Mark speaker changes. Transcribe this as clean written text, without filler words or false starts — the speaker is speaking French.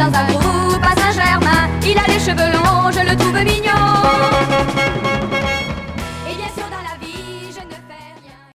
Speaker 1: dans un groupe à Saint-Germain. Il a les cheveux longs, je le trouve mignon.